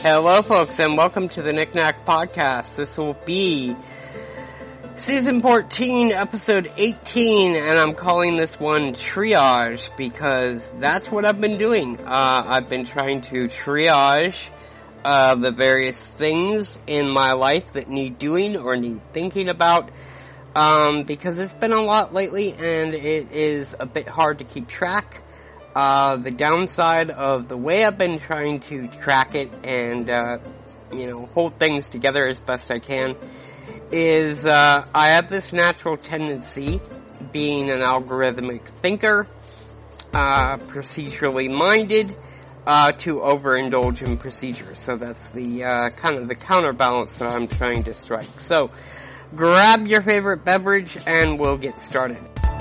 Hello, folks, and welcome to the Knick-Knack Podcast. This will be Season 14, Episode 18, and I'm calling this one Triage because that's what I've been doing. I've been trying to triage the various things in my life that need doing or need thinking about, because it's been a lot lately, and it is a bit hard to keep track. The downside of the way I've been trying to track it and, hold things together as best I can is, I have this natural tendency, being an algorithmic thinker, procedurally minded, to overindulge in procedures. So that's the, kind of the counterbalance that I'm trying to strike. So, grab your favorite beverage and we'll get started.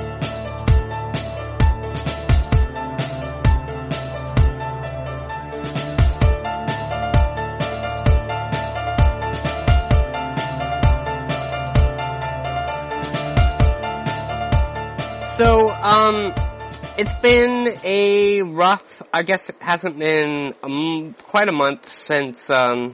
So, it's been a rough, I guess it hasn't been quite a month since,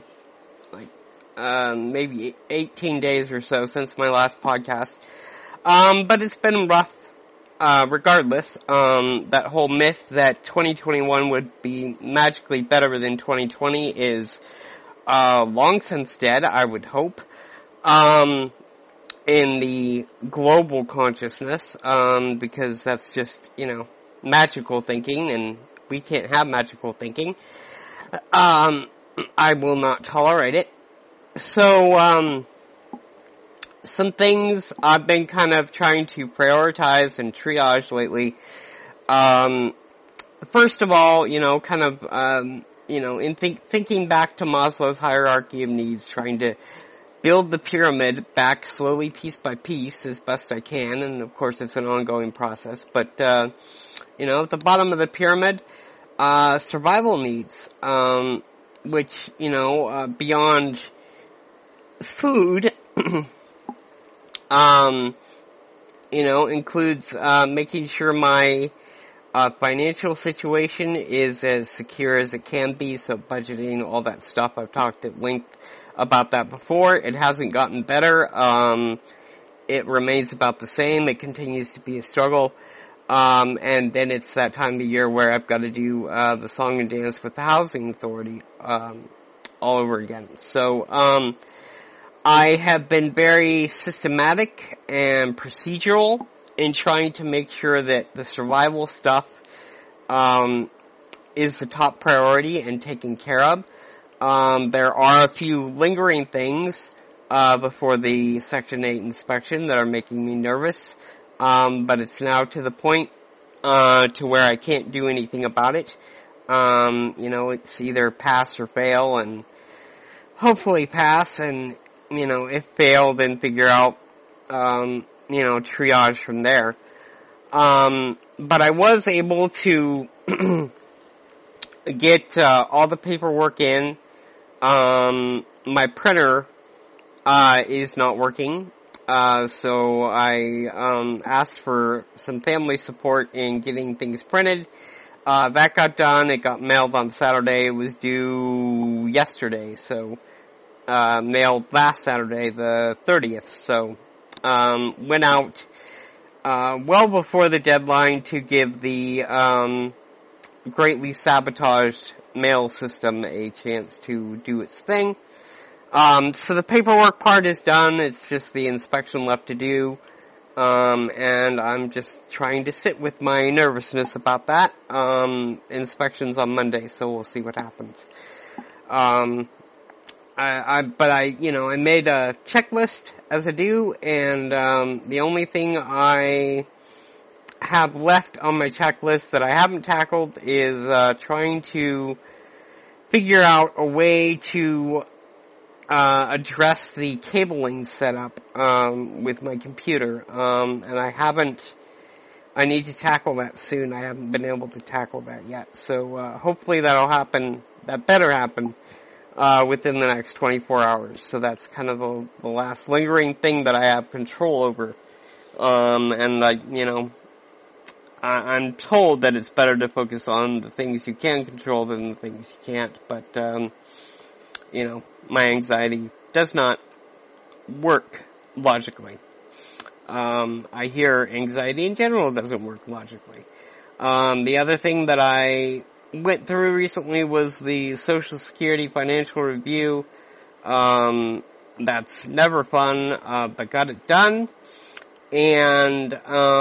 maybe 18 days or so since my last podcast. But it's been rough, regardless. That whole myth that 2021 would be magically better than 2020 is, long since dead, I would hope. In the global consciousness, because that's just, magical thinking, and we can't have magical thinking. I will not tolerate it. So, some things I've been kind of trying to prioritize and triage lately. First of all, in thinking back to Maslow's hierarchy of needs, trying to build the pyramid back slowly, piece by piece, as best I can, and of course it's an ongoing process, but, at the bottom of the pyramid, survival needs, which, beyond food, includes, making sure my, financial situation is as secure as it can be, so budgeting, all that stuff. I've talked at length about that before. It hasn't gotten better. It remains about the same. It continues to be a struggle. And then it's that time of year where I've got to do, the song and dance with the housing authority, all over again. So, I have been very systematic and procedural in trying to make sure that the survival stuff, is the top priority and taken care of. There are a few lingering things, before the Section 8 inspection that are making me nervous, but it's now to the point, to where I can't do anything about it. It's either pass or fail, and hopefully pass, and, if fail, then figure out, triage from there. But I was able to get, all the paperwork in. My printer, is not working, so I, asked for some family support in getting things printed. That got done. It got mailed on Saturday. It was due yesterday, so, mailed last Saturday, the 30th, so, went out, well before the deadline to give the, greatly sabotaged mail system a chance to do its thing. So the paperwork part is done. It's just the inspection left to do. And I'm just trying to sit with my nervousness about that. Inspection's on Monday, so we'll see what happens. I made a checklist as I do, and, the only thing I have left on my checklist that I haven't tackled is, trying to figure out a way to, address the cabling setup, with my computer, and I need to tackle that soon. I haven't been able to tackle that yet, so, hopefully that better happen, within the next 24 hours, so that's kind of the last lingering thing that I have control over, and I'm told that it's better to focus on the things you can control than the things you can't, but, my anxiety does not work logically. I hear anxiety in general doesn't work logically. The other thing that I went through recently was the Social Security Financial Review. That's never fun, but got it done. And,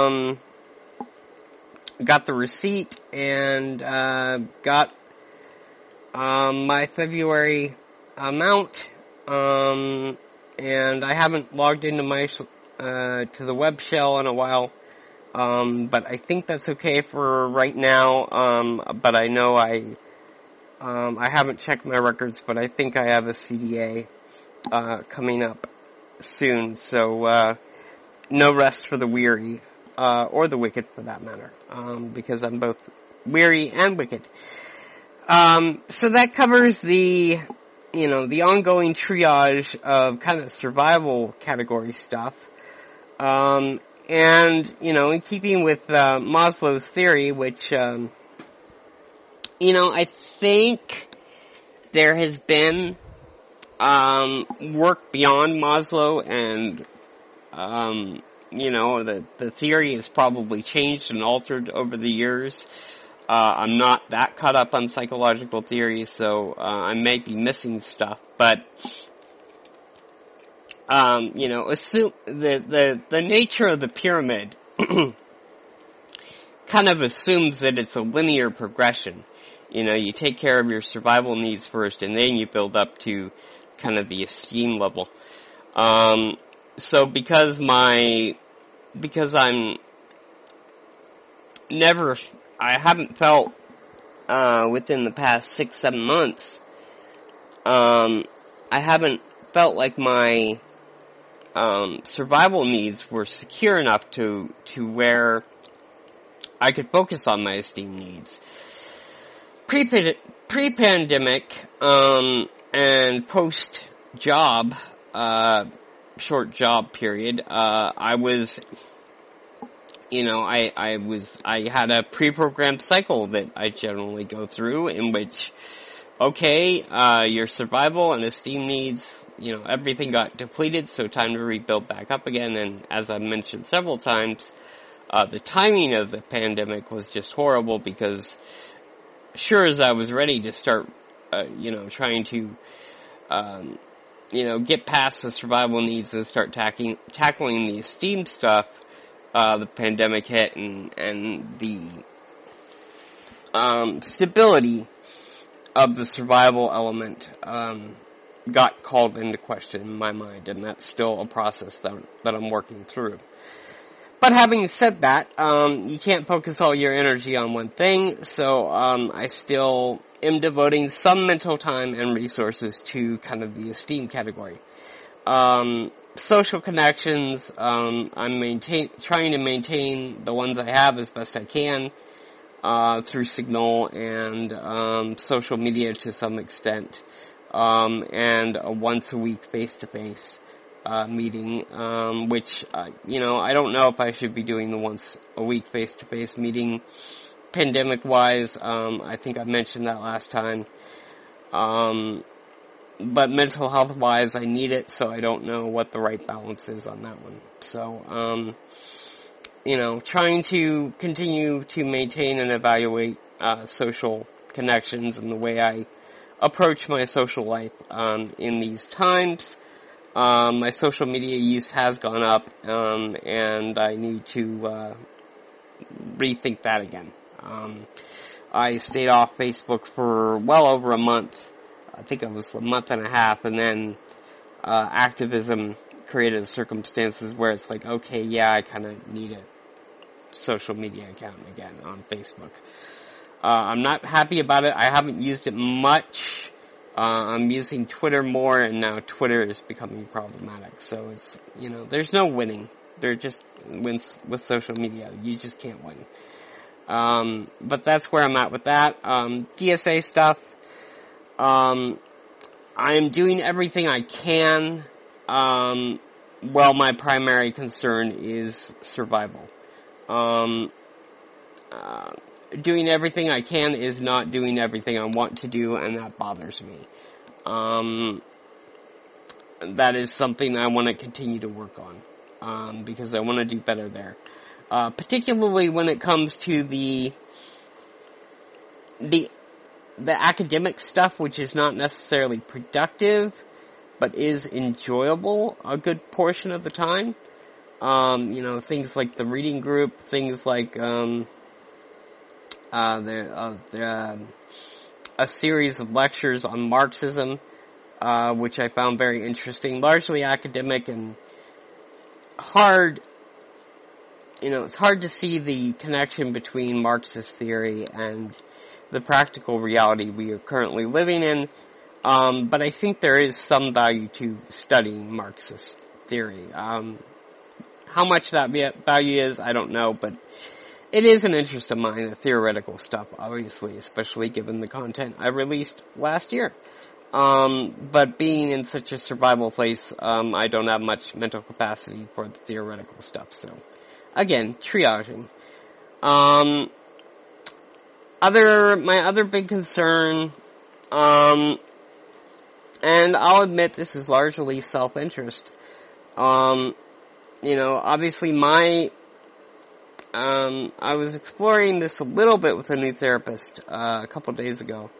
got the receipt and, got, my February amount, and I haven't logged into my, to the web shell in a while. But I think that's okay for right now. But I know I haven't checked my records, but I think I have a CDA, coming up soon. So, no rest for the weary, or the wicked for that matter, because I'm both weary and wicked. So that covers the ongoing triage of kind of survival category stuff. And, in keeping with, Maslow's theory, which, I think there has been, work beyond Maslow and, the theory has probably changed and altered over the years. I'm not that caught up on psychological theory, so, I may be missing stuff, but, assume the nature of the pyramid kind of assumes that it's a linear progression. You take care of your survival needs first, and then you build up to kind of the esteem level. So because I haven't felt, within the past 6-7 months, I haven't felt like my, survival needs were secure enough to where I could focus on my esteem needs. Pre-pandemic, and post-job, short job period, I was, I had a pre-programmed cycle that I generally go through in which, your survival and esteem needs, everything got depleted, so time to rebuild back up again, and as I've mentioned several times, the timing of the pandemic was just horrible because sure as I was ready to start, trying to, get past the survival needs and start tackling the esteem stuff, the pandemic hit and the, stability of the survival element, got called into question in my mind, and that's still a process that I'm working through. But having said that, you can't focus all your energy on one thing, so I still am devoting some mental time and resources to kind of the esteem category. Social connections, I'm trying to maintain the ones I have as best I can, through Signal and social media to some extent, and a once a week face-to-face meeting, which, I don't know if I should be doing the once a week face-to-face meeting pandemic-wise. I think I mentioned that last time. But mental health-wise, I need it, so I don't know what the right balance is on that one. So, trying to continue to maintain and evaluate social connections and the way I approach my social life in these times. My social media use has gone up, and I need to rethink that again. I stayed off Facebook for well over a month. I think it was a month and a half, and then activism created circumstances where it's like, okay, yeah, I kind of need a social media account again on Facebook. I'm not happy about it. I haven't used it much. I'm using Twitter more, and now Twitter is becoming problematic. So it's, there's no winning. There just wins with social media. You just can't win. But that's where I'm at with that. DSA stuff. I'm doing everything I can. Well, my primary concern is survival. Doing everything I can is not doing everything I want to do, and that bothers me. that is something I want to continue to work on, because I want to do better there. Particularly when it comes to the academic stuff, which is not necessarily productive, but is enjoyable a good portion of the time. Things like the reading group, things like a series of lectures on Marxism, which I found very interesting, largely academic and hard. It's hard to see the connection between Marxist theory and the practical reality we are currently living in, but I think there is some value to studying Marxist theory. How much that value is, I don't know, but it is an interest of mine, the theoretical stuff, obviously, especially given the content I released last year. But being in such a survival place, I don't have much mental capacity for the theoretical stuff, so, again, triaging. My other big concern, and I'll admit this is largely self-interest, obviously I was exploring this a little bit with a new therapist, a couple days ago,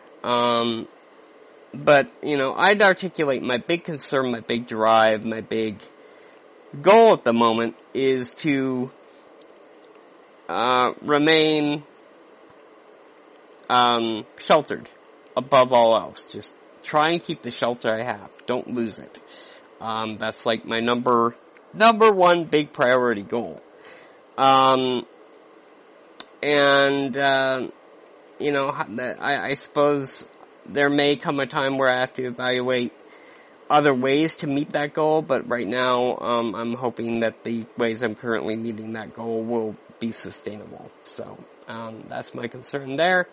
but, I'd articulate my big concern, my big drive, my big goal at the moment is to, remain, sheltered above all else. Just try and keep the shelter I have. Don't lose it. That's like my number one big priority goal. I suppose there may come a time where I have to evaluate other ways to meet that goal, but right now, I'm hoping that the ways I'm currently meeting that goal will be sustainable. So, that's my concern there.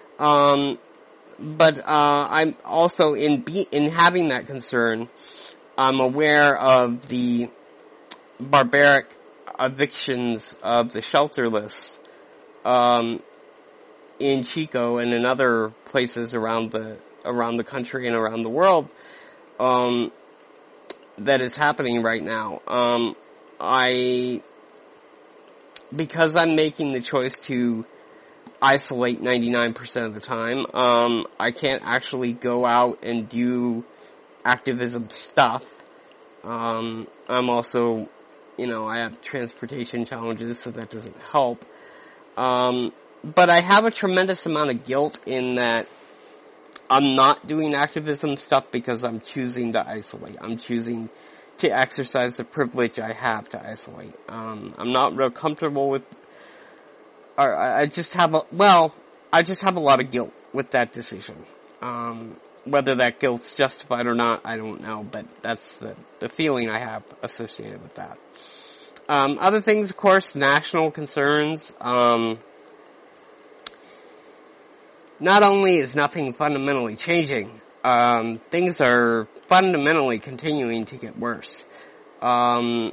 But I'm also in having that concern, I'm aware of the barbaric evictions of the shelterless, in Chico and in other places around the country and around the world, that is happening right now. Because I'm making the choice to isolate 99% of the time, I can't actually go out and do activism stuff. I'm also, I have transportation challenges, so that doesn't help. But I have a tremendous amount of guilt in that I'm not doing activism stuff because I'm choosing to isolate. I'm choosing to exercise the privilege I have to isolate. I'm not real comfortable with, I just have a lot of guilt with that decision. Whether that guilt's justified or not, I don't know, but that's the feeling I have associated with that. Other things, of course, national concerns. Not only is nothing fundamentally changing, things are fundamentally continuing to get worse. I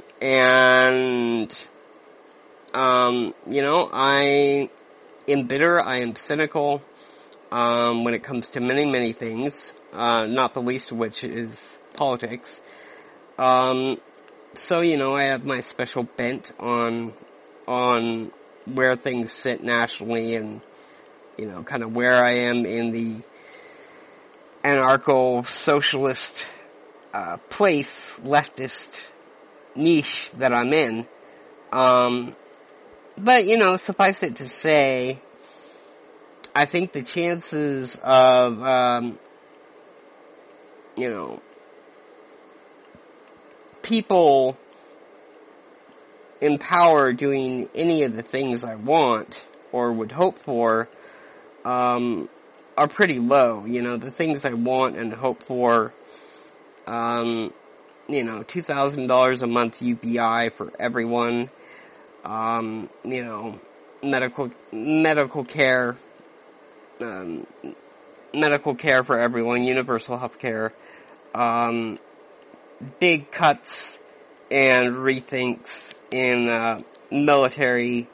am bitter, I am cynical, when it comes to many, many things, not the least of which is politics. So, I have my special bent on where things sit nationally and, kind of where I am in the anarcho-socialist, leftist niche that I'm in. But, suffice it to say, I think the chances of, people in power doing any of the things I want or would hope for, are pretty low. The things I want and hope for, $2,000 a month UBI for everyone, medical care, medical care for everyone, universal health care, big cuts and rethinks in military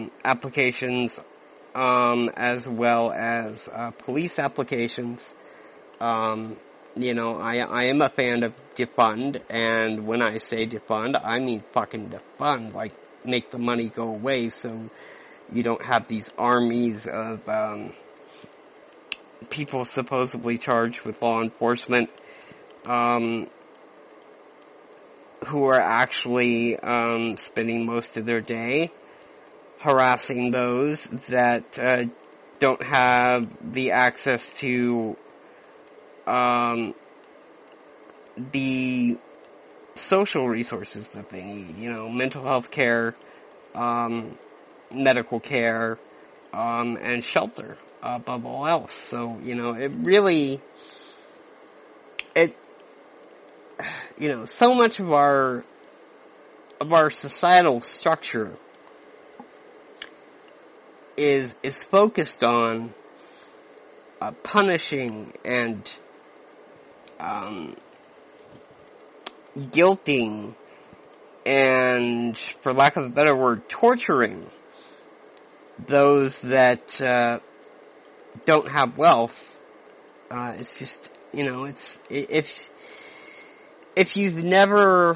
applications, as well as police applications, I am a fan of defund, and when I say defund, I mean fucking defund, like, make the money go away so you don't have these armies of, people supposedly charged with law enforcement, who are actually, spending most of their day harassing those that, don't have the access to, the social resources that they need, mental health care, medical care, and shelter, above all else. So, so much of our societal structure is focused on, punishing and, guilting and, for lack of a better word, torturing those that, don't have wealth. It's just, if you've never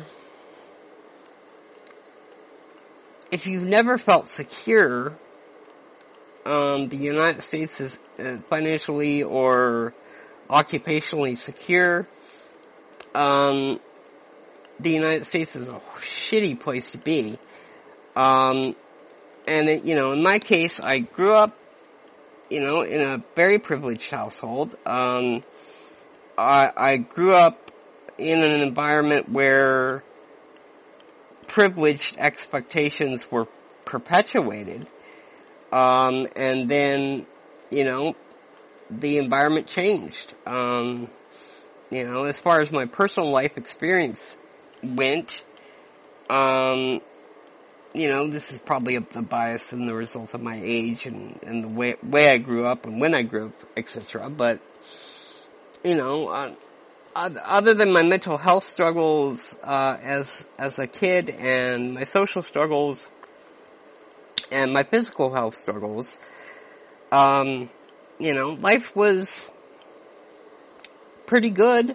felt secure, the United States is financially or occupationally secure, the United States is a shitty place to be. And in my case, I grew up, in a very privileged household. I grew up in an environment where privileged expectations were perpetuated. And then, the environment changed. As far as my personal life experience went, this is probably the bias and the result of my age and the way I grew up and when I grew up, etc. But, other than my mental health struggles, as a kid and my social struggles and my physical health struggles, life was pretty good,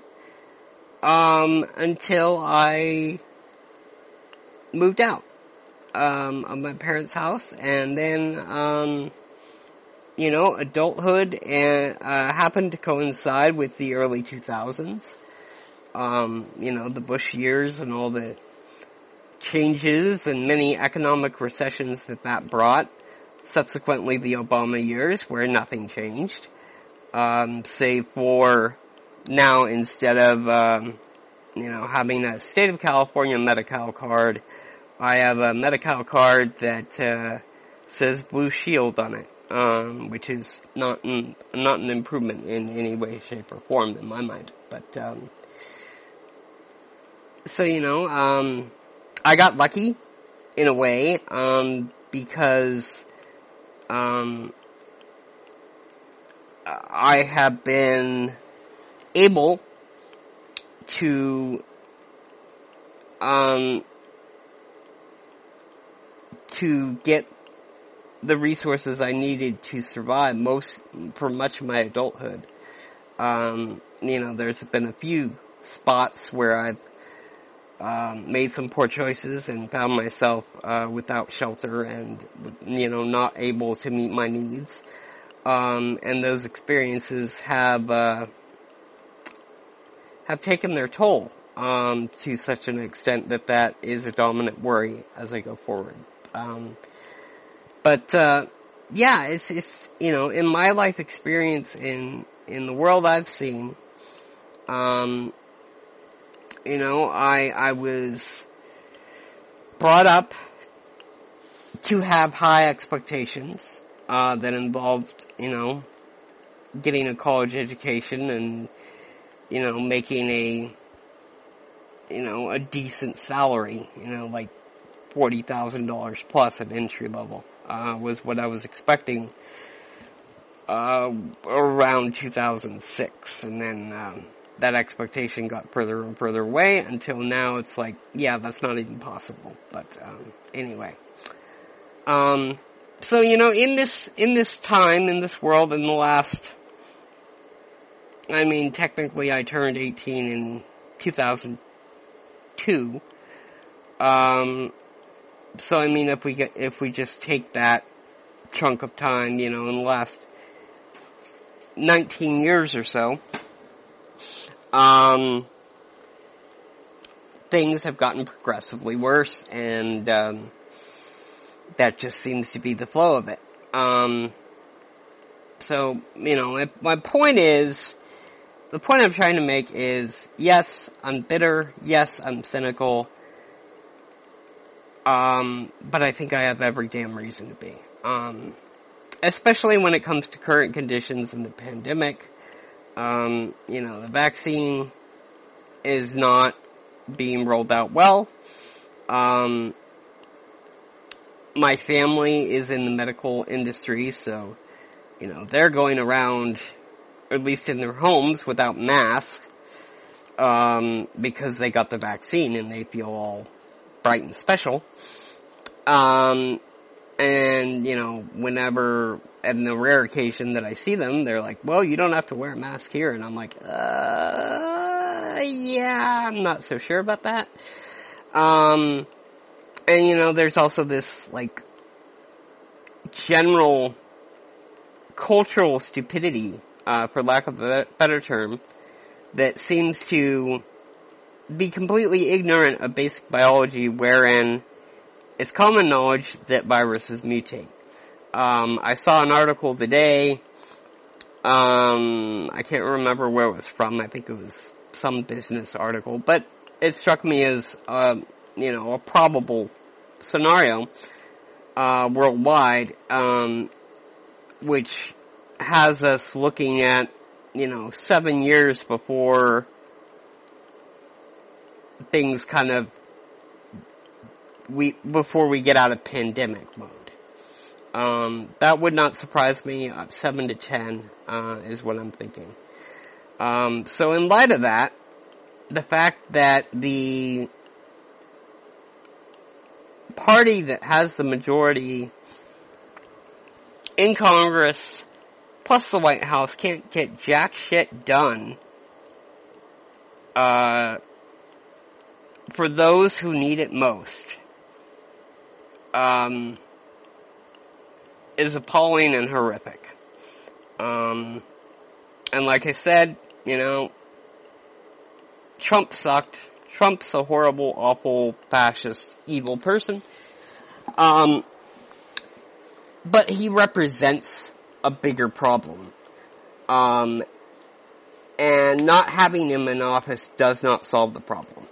until I moved out, of my parents' house, and then, adulthood happened to coincide with the early 2000s, the Bush years and all the changes and many economic recessions that brought, subsequently the Obama years where nothing changed, save for now instead of, having a state of California Medi-Cal card, I have a Medi-Cal card that, says Blue Shield on it, which is not an improvement in any way, shape, or form in my mind. But, I got lucky in a way, because, I have been able to, get the resources I needed to survive for much of my adulthood. There's been a few spots where I've, made some poor choices and found myself, without shelter and, not able to meet my needs. And those experiences have taken their toll, to such an extent that is a dominant worry as I go forward. It's in my life experience in the world I've seen, I was brought up to have high expectations, that involved, getting a college education and, making a decent salary, like $40,000 plus at entry level, was what I was expecting, around 2006. And then, that expectation got further and further away until now it's like, yeah, that's not even possible. But, anyway. So, in this time, in this world, in the last I mean, technically I turned 18 in 2002. So I mean, if we just take that chunk of time, in the last 19 years or so, things have gotten progressively worse, and that just seems to be the flow of it. So, my point is, the point I'm trying to make is, yes, I'm bitter, yes, I'm cynical, but I think I have every damn reason to be. Especially when it comes to current conditions in the pandemic. The vaccine is not being rolled out well. My family is in the medical industry, so, they're going around, at least in their homes, without masks, because they got the vaccine and they feel all bright and special. And, whenever, on the rare occasion that I see them, they're like, well, you don't have to wear a mask here. And I'm like, yeah, I'm not so sure about that. And, there's also this, general cultural stupidity, for lack of a better term, that seems to be completely ignorant of basic biology, wherein it's common knowledge that viruses mutate. I saw an article today, I can't remember where it was from, I think it was some business article, but it struck me as, a probable scenario, worldwide, which has us looking at, 7 years before things before we get out of pandemic mode. That would not surprise me. 7 to 10, is what I'm thinking. So in light of that, the fact that the party that has the majority in Congress, plus the White House, can't get jack shit done, for those who need it most, is appalling and horrific. And like I said, Trump sucked. Trump's a horrible, awful, fascist, evil person. But he represents a bigger problem. And not having him in office does not solve the problem.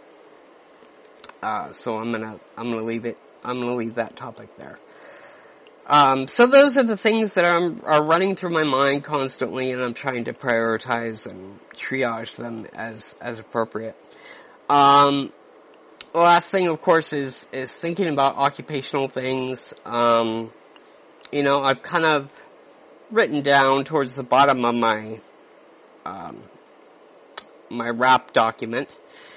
So I'm gonna leave that topic there. So those are the things that are running through my mind constantly, and I'm trying to prioritize and triage them as appropriate. The last thing, of course, is thinking about occupational things. I've kind of written down towards the bottom of my my wrap document,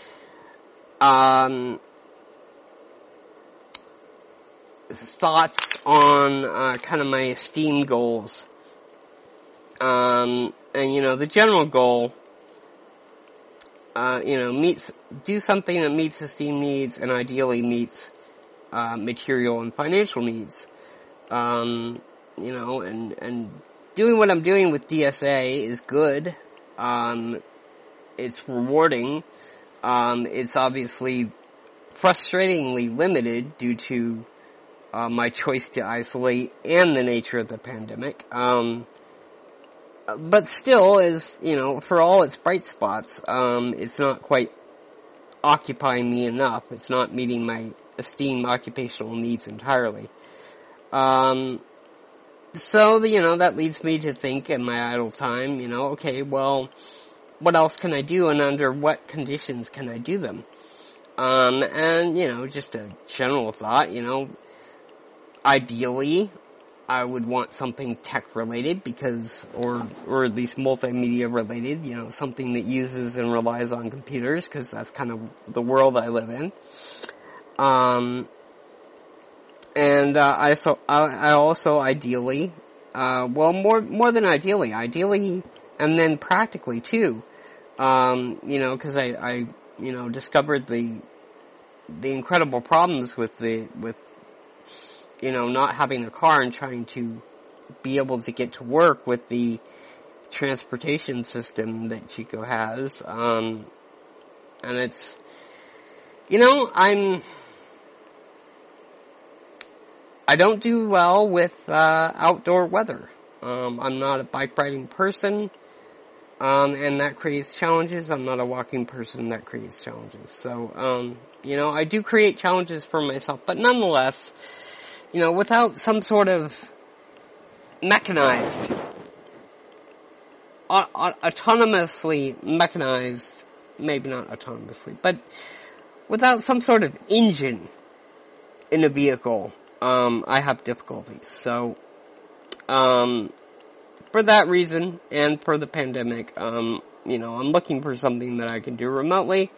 thoughts on kind of my esteem goals. And the general goal, do something that meets esteem needs and ideally meets material and financial needs. And doing what I'm doing with DSA is good. It's rewarding. It's obviously frustratingly limited due to my choice to isolate and the nature of the pandemic. But still, for all its bright spots, it's not quite occupying me enough. It's not meeting my esteemed occupational needs entirely. So, that leads me to think in my idle time, okay, well, what else can I do and under what conditions can I do them? And, just a general thought, ideally, I would want something tech related or at least multimedia related, something that uses and relies on computers, because that's kind of the world I live in. And I also ideally, more than ideally And then practically too, because I discovered the incredible problems with not having a car and trying to be able to get to work with the transportation system that Chico has. And it's, I don't do well with outdoor weather. I'm not a bike riding person, and that creates challenges. I'm not a walking person, that creates challenges. So, I do create challenges for myself, but nonetheless, without some sort of mechanized, autonomously mechanized, maybe not autonomously, but without some sort of engine in a vehicle, I have difficulties. So, for that reason, and for the pandemic, I'm looking for something that I can do remotely.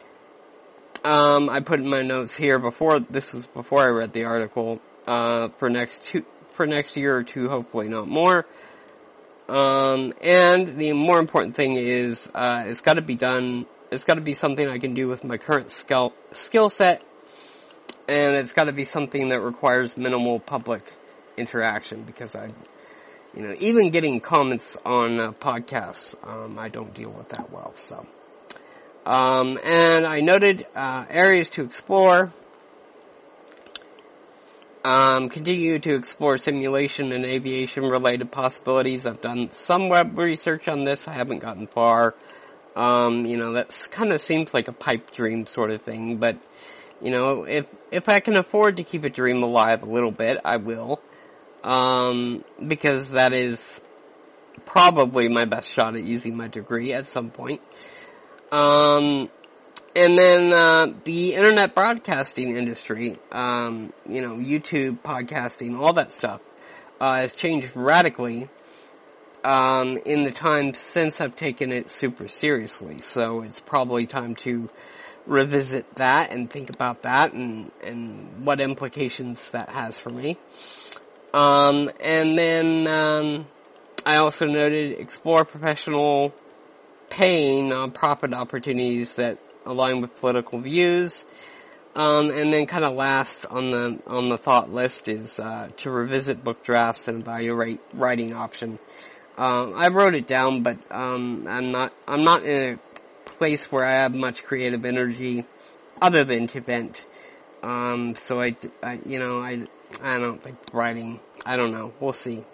I put in my notes here before I read the article, for next year or two, hopefully not more. And the more important thing is, it's gotta be done, it's gotta be something I can do with my current skill set, and it's gotta be something that requires minimal public interaction, because even getting comments on podcasts, I don't deal with that well, so. And I noted, areas to explore. Continue to explore simulation and aviation-related possibilities. I've done some web research on this. I haven't gotten far. That kind of seems like a pipe dream sort of thing, but, if I can afford to keep a dream alive a little bit, I will. Because that is probably my best shot at using my degree at some point. And then, the internet broadcasting industry, YouTube, podcasting, all that stuff, has changed radically, in the time since I've taken it super seriously. So it's probably time to revisit that and think about that and what implications that has for me. And then, I also noted explore professional paying nonprofit opportunities that align with political views. And then kind of last on the thought list is, to revisit book drafts and evaluate writing option. I wrote it down, but, I'm not in a place where I have much creative energy other than to vent. So I don't think writing, I don't know. We'll see.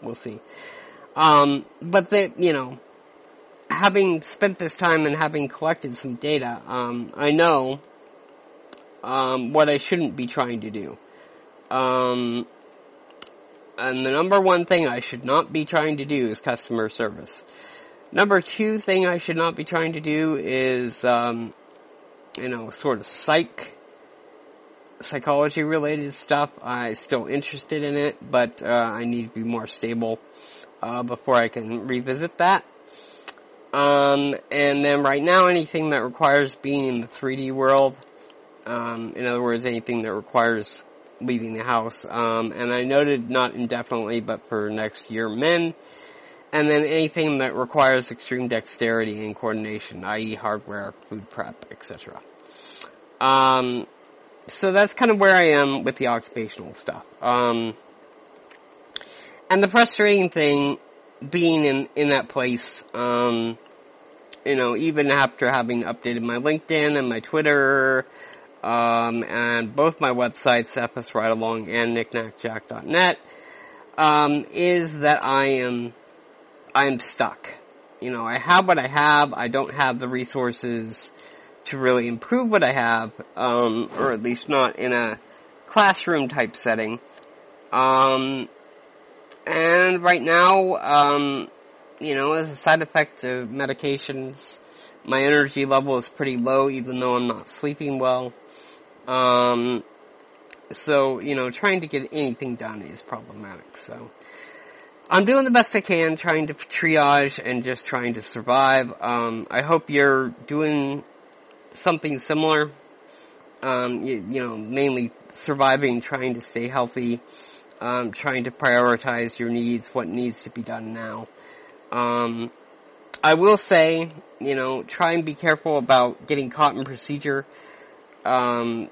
But having spent this time and having collected some data, I know, what I shouldn't be trying to do. And the number one thing I should not be trying to do is customer service. Number two thing I should not be trying to do is, sort of psychology related stuff. I'm still interested in it, but, I need to be more stable, before I can revisit that. And then right now, anything that requires being in the 3D world, in other words, anything that requires leaving the house, and I noted not indefinitely, but for next year, men, and then anything that requires extreme dexterity and coordination, i.e. hardware, food prep, etc. So that's kind of where I am with the occupational stuff. And the frustrating thing, being in that place, even after having updated my LinkedIn and my Twitter, and both my websites, FS Ride Along and knickknackjack.net, is that I'm stuck. I have what I have. I don't have the resources to really improve what I have, or at least not in a classroom type setting. And right now, as a side effect of medications, my energy level is pretty low, even though I'm not sleeping well. So, trying to get anything done is problematic. So, I'm doing the best I can, trying to triage and just trying to survive. I hope you're doing something similar. Mainly surviving, trying to stay healthy, trying to prioritize your needs, what needs to be done now. I will say, try and be careful about getting caught in procedure. I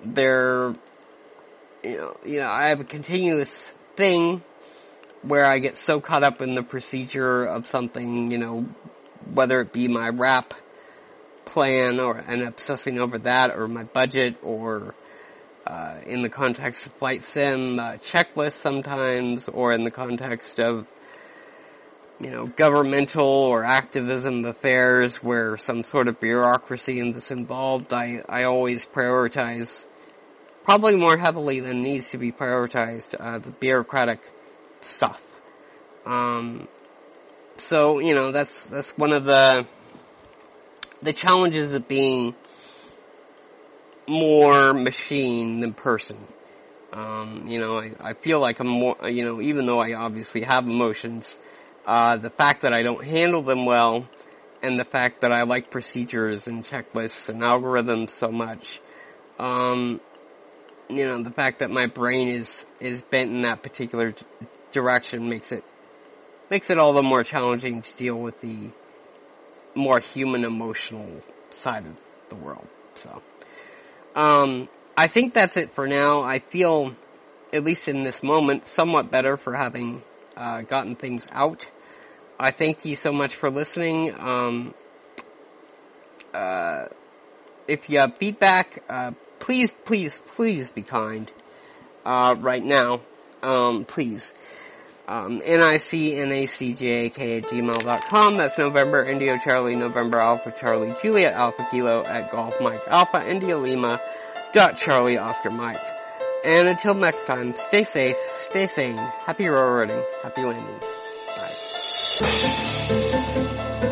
have a continuous thing where I get so caught up in the procedure of something, whether it be my wrap plan and obsessing over that, or my budget, or in the context of flight sim checklists sometimes, or in the context of governmental or activism affairs where some sort of bureaucracy is involved. I always prioritize, probably more heavily than needs to be prioritized, the bureaucratic stuff. So that's one of the challenges of being more machine than person. I feel like I'm more, even though I obviously have emotions, the fact that I don't handle them well, and the fact that I like procedures and checklists and algorithms so much, the fact that my brain is bent in that particular direction makes it all the more challenging to deal with the more human emotional side of the world. So, I think that's it for now. I feel, at least in this moment, somewhat better for having gotten things out. I thank you so much for listening. If you have feedback, please be kind. Right now, please. NICNACJAK@gmail.com. That's November Indio Charlie November Alpha Charlie Juliet Alpha Kilo at Golf Mike Alpha India Lima .Charlie Oscar Mike. And until next time, stay safe, stay sane, happy railroading, happy landings. Bye.